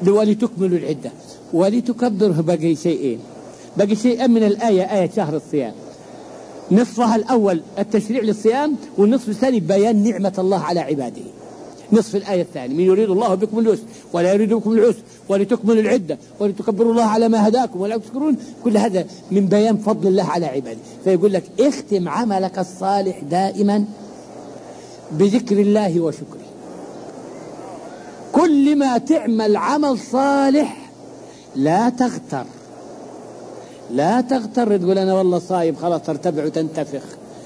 ولتكملوا العدة ولتكبره. بقي شيئين، بقي شيئين من الآية، آية شهر الصيام. نصفها الأول التشريع للصيام، والنصف الثاني بيان نعمة الله على عباده. نصف الآية الثاني: من يريد الله بكم اليسر ولا يريد بكم العسر ولتكملوا العدة ولتكبروا الله على ما هداكم ولا تشكرون. كل هذا من بيان فضل الله على عباده. فيقول لك اختم عملك الصالح دائما بذكر الله وشكره. كل ما تعمل عمل صالح لا تغتر، لا تغتر تقول أنا والله صايم خلاص ترتبع وتنتفخ.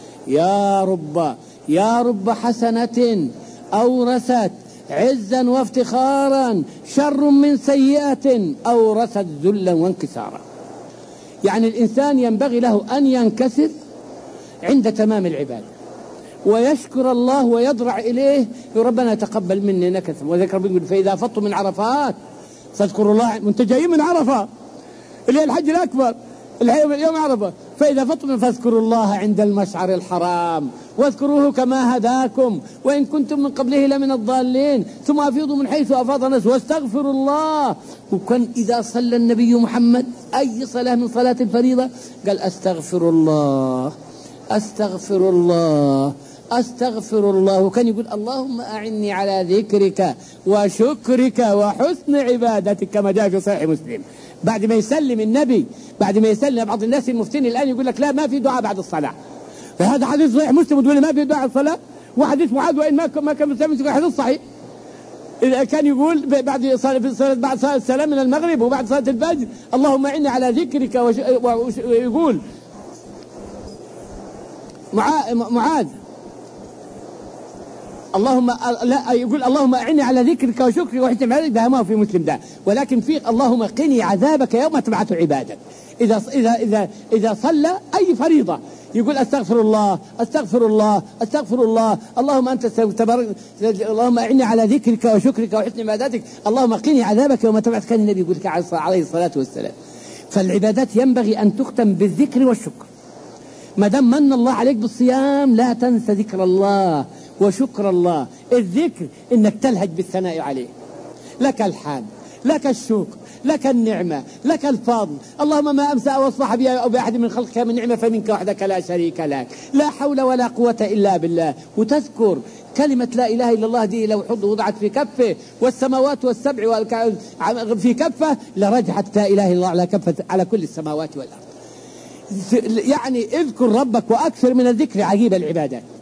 يا رب حسنة أورثت عزا وافتخارا شر من سيئة أورثت ذلا وانكسارا. يعني الإنسان ينبغي له أن ينكسر عند تمام العبادة ويشكر الله ويضرع إليه، يا ربنا تقبل مني نكث. وذكر بيقول فإذا فضتم من عرفات فاذكروا الله. انتم جايين من عرفة اللي هي الحج الأكبر، يوم عرفة. فإذا فضتم فاذكروا الله عند المشعر الحرام واذكروه كما هداكم وإن كنتم من قبله لمن الضالين ثم أفيضوا من حيث أفاض الناس واستغفروا الله. وكان إذا صلى النبي محمد أي صلاة من صلاة الفريضة قال أستغفر الله أستغفر الله أستغفر الله. وكان يقول اللهم أعني على ذكرك وشكرك وحسن عبادتك كما جاء في صحيح مسلم. بعد ما يسلم النبي، بعد ما يسلم، بعض الناس المفتين الآن يقول لك لا ما في دعاء بعد الصلاة. فهذا حديث صحيح مسلم وتقول ما في دعاء الصلاة، وحديث معاذ وإن ما كان مسلم حديث صحيح. إذا كان يقول بعد صلاة السلام من المغرب وبعد صلاة الفجر اللهم أعني على ذكرك ويقول معاذ اللهم لا يقول اللهم أعني على ذكرك وشكرك وحسن عبادتك، ده ما في مسلم ده. ولكن في اللهم قني عذابك يوم تبعث عبادك. إذا صلى أي فريضة يقول أستغفر الله أستغفر الله أستغفر الله اللهم أنت تبارك اللهم أعني على ذكرك وشكرك وحسن عبادتك اللهم قني عذابك يوم تبعث. كان النبي يقول عليه الصلاة والسلام. فالعبادات ينبغي أن تختم بالذكر والشكر. ما دام من الله عليك بالصيام لا تنسى ذكر الله وشكر الله. الذكر إنك تلهج بالثناء عليه، لك الحمد لك الشكر لك النعمة لك الفضل. اللهم ما أمسى أو أصبح بي أو بأحد من خلقك من نعمة فمنك وحدك لا شريك لك، لا حول ولا قوة إلا بالله. وتذكر كلمة لا إله إلا الله دي لو وضعت في كفه والسماوات والسبع في كفه لرجحت لا إله إلا الله على كفة على كل السماوات والأرض. يعني اذكر ربك وأكثر من الذكر عجيب العبادات.